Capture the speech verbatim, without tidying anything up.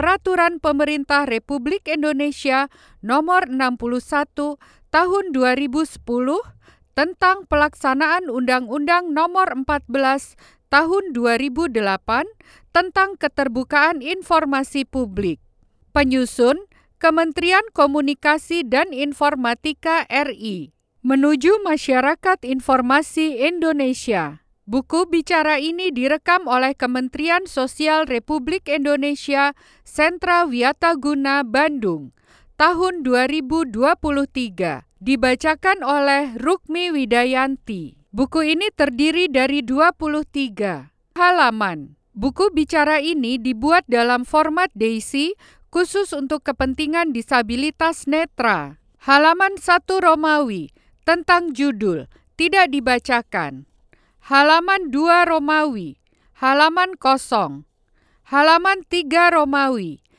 Peraturan Pemerintah Republik Indonesia Nomor enam puluh satu Tahun dua ribu sepuluh tentang pelaksanaan Undang-Undang Nomor empat belas Tahun dua ribu delapan tentang keterbukaan informasi publik. Penyusun Kementerian Komunikasi dan Informatika R I. Menuju Masyarakat Informasi Indonesia. Buku bicara ini direkam oleh Kementerian Sosial Republik Indonesia, Sentra Wiataguna, Bandung, tahun dua ribu dua puluh tiga. Dibacakan oleh Rukmi Widayanti. Buku ini terdiri dari dua puluh tiga halaman. Buku bicara ini dibuat dalam format Daisy khusus untuk kepentingan disabilitas netra. Halaman satu Romawi tentang judul tidak dibacakan. Halaman dua Romawi, halaman kosong. Halaman tiga Romawi,